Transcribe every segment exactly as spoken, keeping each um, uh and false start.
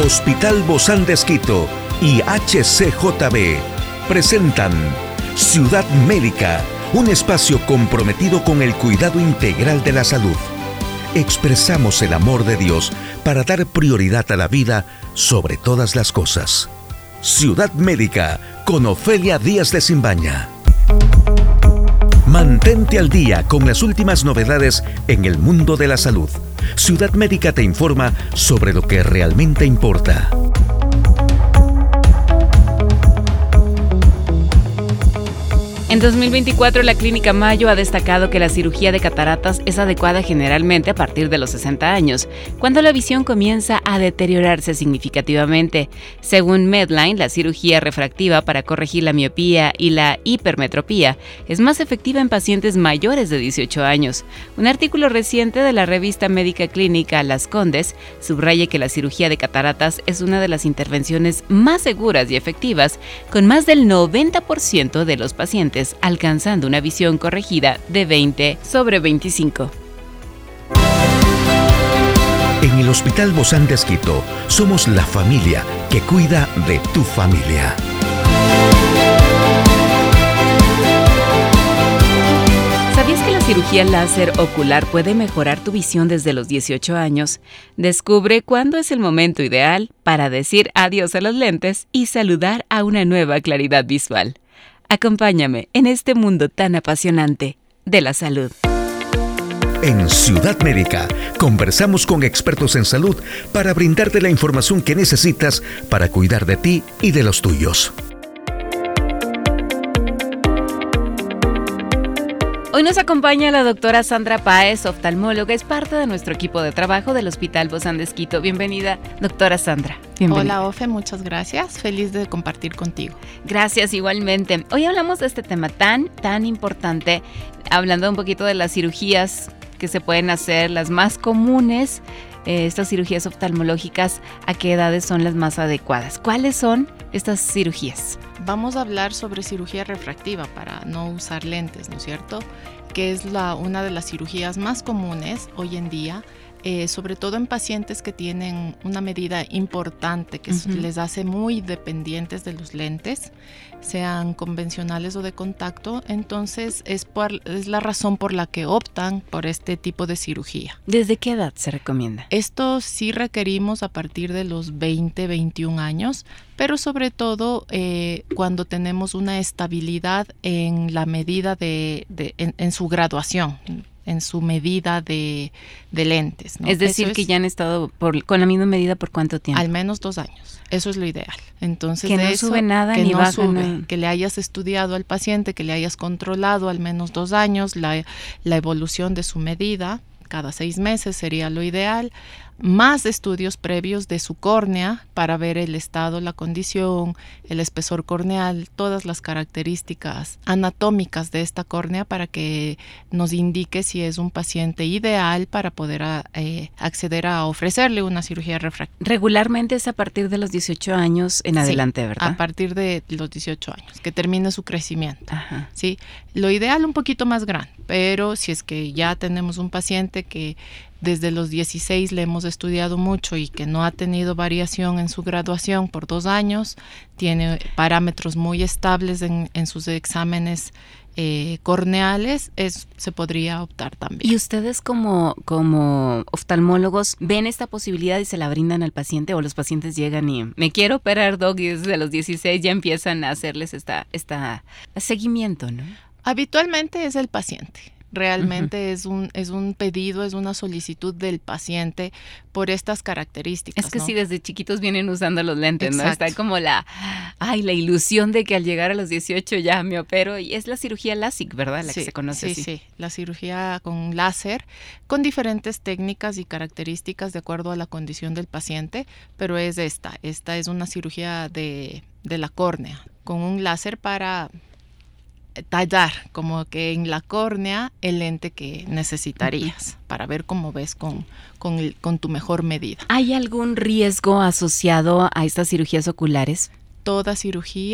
Hospital Bozán de Esquito y H C J B presentan Ciudad Médica, un espacio comprometido con el cuidado integral de la salud. Expresamos el amor de Dios para dar prioridad a la vida sobre todas las cosas. Ciudad Médica con Ofelia Díaz de Simbaña. Mantente al día con las últimas novedades en el mundo de la salud. Ciudad Médica te informa sobre lo que realmente importa. En dos mil veinticuatro, la Clínica Mayo ha destacado que la cirugía de cataratas es adecuada generalmente a partir de los sesenta años, cuando la visión comienza a deteriorarse significativamente. Según Medline, la cirugía refractiva para corregir la miopía y la hipermetropía es más efectiva en pacientes mayores de dieciocho años. Un artículo reciente de la revista médica clínica Las Condes subraya que la cirugía de cataratas es una de las intervenciones más seguras y efectivas, con más del noventa por ciento de los pacientes alcanzando una visión corregida de veinte sobre veinticinco. En el Hospital Bozán de Esquito somos la familia que cuida de tu familia. ¿Sabías que la cirugía láser ocular puede mejorar tu visión desde los dieciocho años? Descubre cuándo es el momento ideal para decir adiós a los lentes y saludar a una nueva claridad visual. Acompáñame en este mundo tan apasionante de la salud. En Ciudad Médica conversamos con expertos en salud para brindarte la información que necesitas para cuidar de ti y de los tuyos. Hoy nos acompaña la doctora Sandra Páez, oftalmóloga, es parte de nuestro equipo de trabajo del Hospital Bozán de Esquito. Bienvenida, doctora Sandra. Bienvenida. Hola, Ofe, muchas gracias. Feliz de compartir contigo. Gracias, igualmente. Hoy hablamos de este tema tan, tan importante, hablando un poquito de las cirugías que se pueden hacer, las más comunes, eh, estas cirugías oftalmológicas, ¿a qué edades son las más adecuadas? ¿Cuáles son estas cirugías? Vamos a hablar sobre cirugía refractiva para no usar lentes, ¿no es cierto? Que es la, una de las cirugías más comunes hoy en día, eh, sobre todo en pacientes que tienen una medida importante que uh-huh. les hace muy dependientes de los lentes, sean convencionales o de contacto. Entonces es, por, es la razón por la que optan por este tipo de cirugía. ¿Desde qué edad se recomienda? Esto sí requerimos a partir de los veinte, veintiún años, pero sobre todo eh, cuando tenemos una estabilidad en la medida de, de en, en su graduación, en su medida de, de lentes, ¿no? Es decir, Eso que es, ya han estado por, con la misma medida por cuánto tiempo. Al menos dos años. Eso es lo ideal. Entonces, que no eso, sube nada que ni no baja sube, nada. Que le hayas estudiado al paciente, que le hayas controlado al menos dos años la, la evolución de su medida. Cada seis meses sería lo ideal, más estudios previos de su córnea para ver el estado, la condición, el espesor corneal, todas las características anatómicas de esta córnea para que nos indique si es un paciente ideal para poder a, eh, acceder a ofrecerle una cirugía refractiva. Regularmente es a partir de los dieciocho años en adelante, sí, ¿verdad? A partir de los dieciocho años, que termine su crecimiento. Ajá. ¿Sí? Lo ideal un poquito más grande, pero si es que ya tenemos un paciente que desde los dieciséis le hemos estudiado mucho y que no ha tenido variación en su graduación por dos años, tiene parámetros muy estables en, en sus exámenes eh, corneales, es, se podría optar también. ¿Y ustedes como, como oftalmólogos ven esta posibilidad y se la brindan al paciente, o los pacientes llegan y me quiero operar, doc, y desde los dieciséis ya empiezan a hacerles esta, esta seguimiento, ¿no? Habitualmente es el paciente. Realmente uh-huh. es un es un pedido, es una solicitud del paciente por estas características. Es que ¿no? sí, desde chiquitos vienen usando los lentes, Exacto. ¿no? Está como la, ay, la ilusión de que al llegar a los dieciocho ya me opero. Y es la cirugía LASIK, ¿verdad? La sí, que se conoce sí, así. Sí, la cirugía con láser, con diferentes técnicas y características de acuerdo a la condición del paciente, pero es esta. Esta es una cirugía de, de la córnea, con un láser para tallar como que en la córnea el lente que necesitarías uh-huh. para ver cómo ves con, con, el, con tu mejor medida. ¿Hay algún riesgo asociado a estas cirugías oculares? Toda cirugía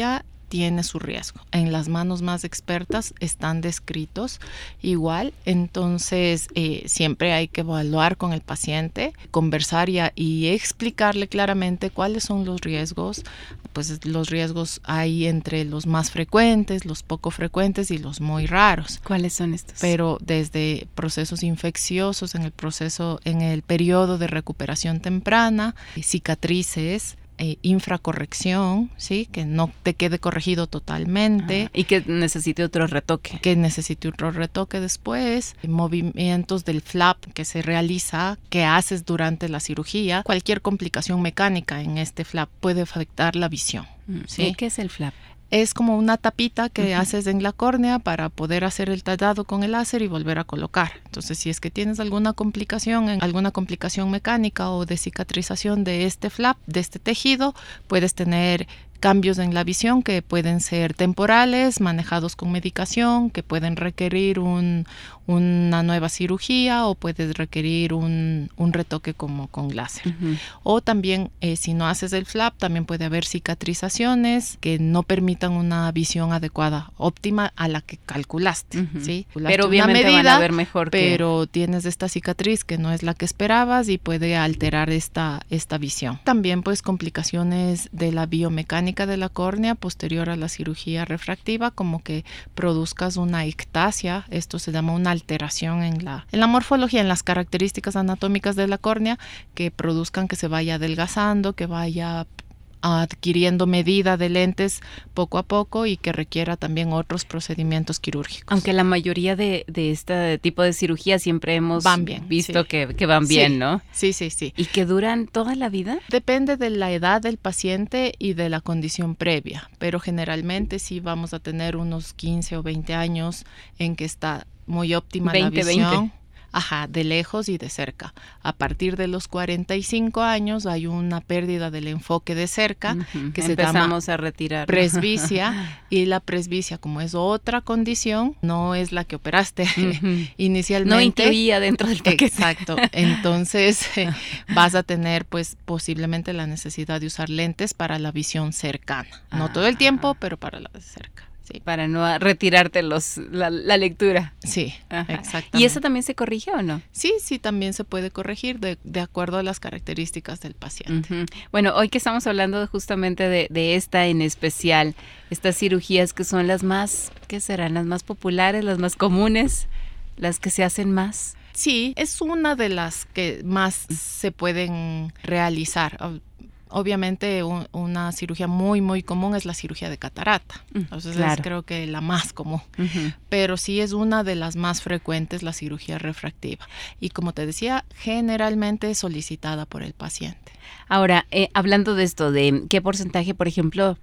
tiene su riesgo. En las manos más expertas están descritos igual, entonces eh, siempre hay que evaluar con el paciente, conversar y, y explicarle claramente cuáles son los riesgos. Pues los riesgos hay entre los más frecuentes, los poco frecuentes y los muy raros. ¿Cuáles son estos? Pero desde procesos infecciosos en el proceso, en el periodo de recuperación temprana, cicatrices, Eh, infracorrección, ¿sí? Que no te quede corregido totalmente. Ah, y que necesite otro retoque. Que necesite otro retoque después. Movimientos del flap que se realiza, que haces durante la cirugía. Cualquier complicación mecánica en este flap puede afectar la visión. ¿Sí? ¿Qué es el flap? Es como una tapita que uh-huh. haces en la córnea para poder hacer el tallado con el láser y volver a colocar. Entonces, si es que tienes alguna complicación, alguna complicación mecánica o de cicatrización de este flap, de este tejido, puedes tener cambios en la visión que pueden ser temporales, manejados con medicación, que pueden requerir un, una nueva cirugía o puedes requerir un, un retoque como con láser. Uh-huh. O también, eh, si no haces el flap, también puede haber cicatrizaciones que no permitan una visión adecuada, óptima a la que calculaste. Uh-huh. ¿Sí? Calculaste pero obviamente medida, van a ver mejor. Pero que... tienes esta cicatriz que no es la que esperabas y puede alterar esta, esta visión. También pues complicaciones de la biomecánica de la córnea posterior a la cirugía refractiva, como que produzcas una ectasia, esto se llama una alteración en la, en la morfología, en las características anatómicas de la córnea, que produzcan que se vaya adelgazando, que vaya adquiriendo medida de lentes poco a poco y que requiera también otros procedimientos quirúrgicos. Aunque la mayoría de, de este tipo de cirugía siempre hemos van bien, visto sí. que, que van bien, sí, ¿no? Sí, sí, sí. ¿Y que duran toda la vida? Depende de la edad del paciente y de la condición previa, pero generalmente sí vamos a tener unos quince o veinte años en que está muy óptima veinte, la visión. veinte. Ajá, de lejos y de cerca. A partir de los cuarenta y cinco años hay una pérdida del enfoque de cerca, uh-huh. que Empezamos se llama a retirar. presbicia, y la presbicia, como es otra condición, no es la que operaste uh-huh. inicialmente. No incluía dentro del paquete. Exacto. Entonces eh, vas a tener pues posiblemente la necesidad de usar lentes para la visión cercana. No ah, todo el tiempo, ajá. pero para la de cerca. Sí, para no retirarte los, la, la lectura. Sí, ajá. Exactamente. ¿Y eso también se corrige o no? Sí, sí, también se puede corregir de, de acuerdo a las características del paciente. Uh-huh. Bueno, hoy que estamos hablando justamente de, de esta en especial, estas cirugías que son las más, ¿qué serán? Las más populares, las más comunes, las que se hacen más. Sí, es una de las que más se pueden realizar. Obviamente un, una cirugía muy muy común es la cirugía de catarata, entonces claro. es creo que la más común, uh-huh. pero sí es una de las más frecuentes la cirugía refractiva y como te decía, generalmente es solicitada por el paciente. Ahora, eh, hablando de esto, de qué porcentaje, por ejemplo,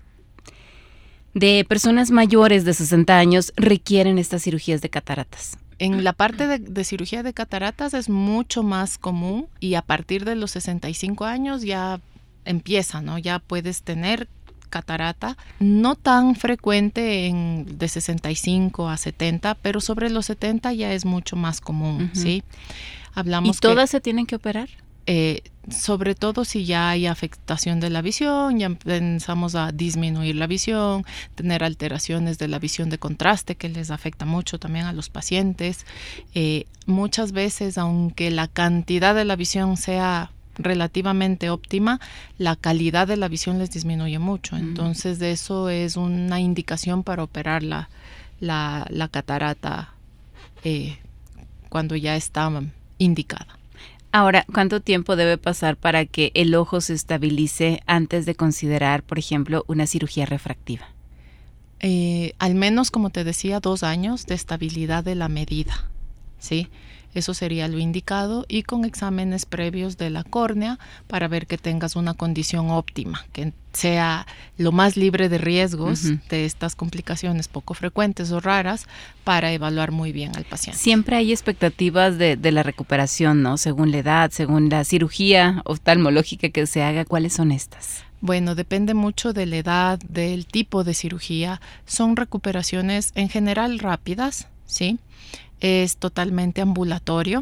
de personas mayores de sesenta años requieren estas cirugías de cataratas. En la parte de, de cirugía de cataratas es mucho más común y a partir de los sesenta y cinco años ya empieza, ¿no? Ya puedes tener catarata, no tan frecuente en de sesenta y cinco a setenta, pero sobre los setenta ya es mucho más común, uh-huh. ¿sí? Hablamos ¿Y todas que, se tienen que operar? Eh, sobre todo si ya hay afectación de la visión, ya empezamos a disminuir la visión, tener alteraciones de la visión de contraste que les afecta mucho también a los pacientes. Eh, muchas veces, aunque la cantidad de la visión sea relativamente óptima, la calidad de la visión les disminuye mucho. Entonces, de eso es una indicación para operar la, la, la catarata eh, cuando ya está indicada. Ahora, ¿cuánto tiempo debe pasar para que el ojo se estabilice antes de considerar, por ejemplo, una cirugía refractiva? Eh, al menos, como te decía, dos años de estabilidad de la medida, ¿sí? Eso sería lo indicado y con exámenes previos de la córnea para ver que tengas una condición óptima, que sea lo más libre de riesgos uh-huh. de estas complicaciones poco frecuentes o raras para evaluar muy bien al paciente. Siempre hay expectativas de, de la recuperación, ¿no? Según la edad, según la cirugía oftalmológica que se haga. ¿Cuáles son estas? Bueno, depende mucho de la edad, del tipo de cirugía. Son recuperaciones en general rápidas, ¿sí? Es totalmente ambulatorio.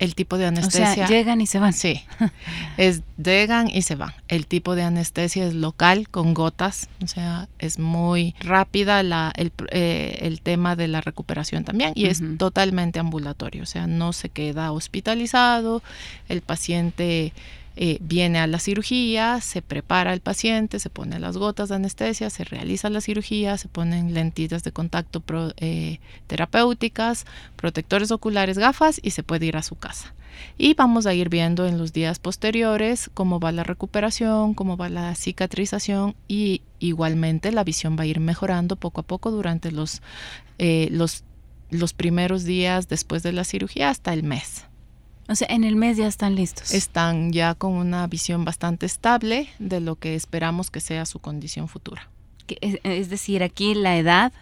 El tipo de anestesia... O sea, llegan y se van. Sí, es, llegan y se van. El tipo de anestesia es local, con gotas, o sea, es muy rápida la, el, eh, el tema de la recuperación también, y uh-huh. es totalmente ambulatorio, o sea, no se queda hospitalizado, el paciente... Eh, viene a la cirugía, se prepara el paciente, se pone las gotas de anestesia, se realiza la cirugía, se ponen lentitas de contacto pro, eh, terapéuticas, protectores oculares, gafas y se puede ir a su casa. Y vamos a ir viendo en los días posteriores cómo va la recuperación, cómo va la cicatrización y igualmente la visión va a ir mejorando poco a poco durante los, eh, los, los primeros días después de la cirugía hasta el mes. O sea, en el mes ya están listos. Están ya con una visión bastante estable de lo que esperamos que sea su condición futura. Es, es decir, aquí la edad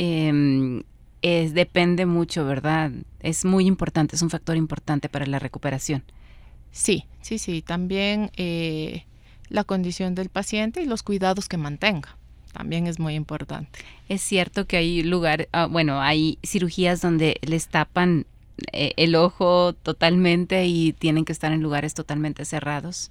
eh, es, depende mucho, ¿verdad? Es muy importante, es un factor importante para la recuperación. Sí, sí, sí. También eh, la condición del paciente y los cuidados que mantenga. También es muy importante. Es cierto que hay lugares, uh, bueno, hay cirugías donde les tapan el ojo totalmente y tienen que estar en lugares totalmente cerrados.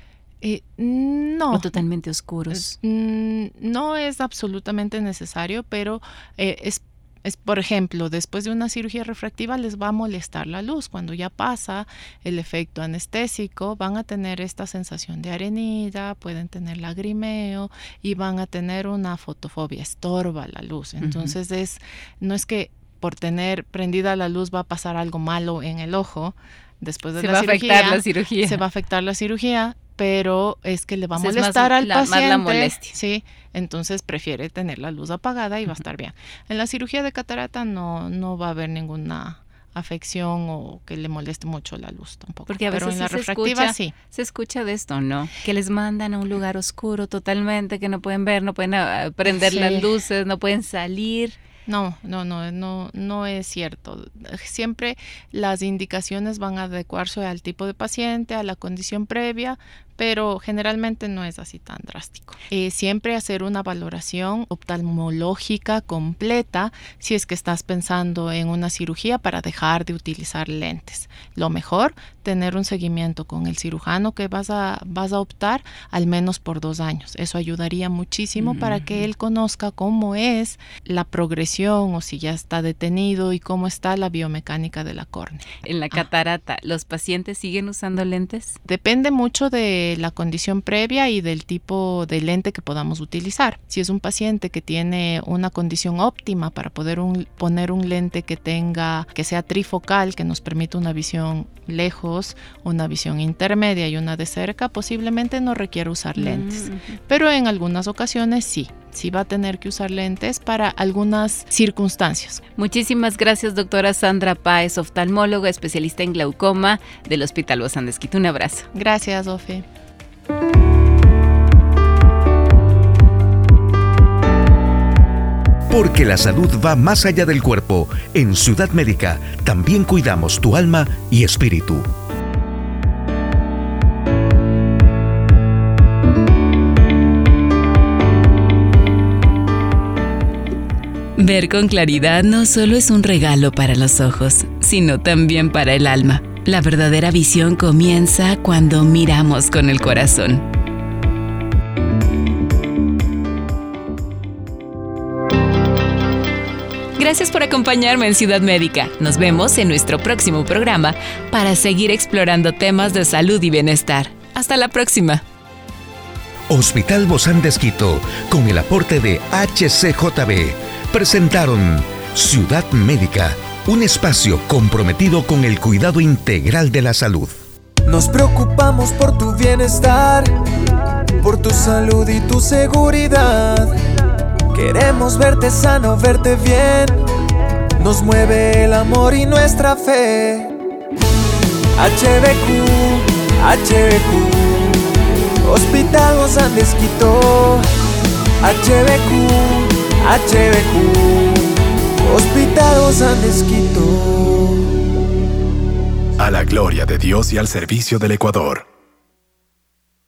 Eh, no. O totalmente oscuros. Mm, no es absolutamente necesario, pero eh, es, es, por ejemplo, después de una cirugía refractiva les va a molestar la luz. Cuando ya pasa el efecto anestésico, van a tener esta sensación de arenilla, pueden tener lagrimeo y van a tener una fotofobia, estorba la luz. Entonces, uh-huh. es no es que por tener prendida la luz va a pasar algo malo en el ojo después de se la va cirugía. Se va a afectar la cirugía. Se va a afectar la cirugía, pero es que le va a Entonces molestar más, al la, paciente. Más la molestia. Sí, entonces prefiere tener la luz apagada y va a estar bien. En la cirugía de catarata no, no va a haber ninguna afección o que le moleste mucho la luz tampoco. Porque a veces pero en la sí refractiva se escucha, sí. Se escucha de esto, ¿no? Que les mandan a un lugar oscuro totalmente, que no pueden ver, no pueden uh, prender sí. las luces, no pueden salir. No, no, no, no, no es cierto. Siempre las indicaciones van a adecuarse al tipo de paciente, a la condición previa, pero generalmente no es así tan drástico. Eh, siempre hacer una valoración oftalmológica completa si es que estás pensando en una cirugía para dejar de utilizar lentes. Lo mejor, tener un seguimiento con el cirujano que vas a, vas a optar al menos por dos años. Eso ayudaría muchísimo mm-hmm. para que él conozca cómo es la progresión o si ya está detenido y cómo está la biomecánica de la córnea. En la catarata, ah. ¿los pacientes siguen usando lentes? Depende mucho de la condición previa y del tipo de lente que podamos utilizar. Si es un paciente que tiene una condición óptima para poder un, poner un lente que tenga, que sea trifocal, que nos permita una visión lejos, una visión intermedia y una de cerca, posiblemente no requiere usar lentes. Mm-hmm. Pero en algunas ocasiones sí. Sí va a tener que usar lentes para algunas circunstancias. Muchísimas gracias, doctora Sandra Páez, oftalmóloga, especialista en glaucoma del Hospital Bozán de Esquito. Un abrazo. Gracias, Ofe. Porque la salud va más allá del cuerpo. En Ciudad Médica también cuidamos tu alma y espíritu. Ver con claridad no solo es un regalo para los ojos, sino también para el alma. La verdadera visión comienza cuando miramos con el corazón. Gracias por acompañarme en Ciudad Médica. Nos vemos en nuestro próximo programa para seguir explorando temas de salud y bienestar. Hasta la próxima. Hospital Bozán de Esquito, con el aporte de H C J B, presentaron Ciudad Médica, un espacio comprometido con el cuidado integral de la salud. Nos preocupamos por tu bienestar, por tu salud y tu seguridad. Queremos verte sano, verte bien. Nos mueve el amor y nuestra fe. H B Q, H B Q, Hospital Bozán de Esquito. H B Q, H B Q, Hospital Bozán de Esquito. A la gloria de Dios y al servicio del Ecuador.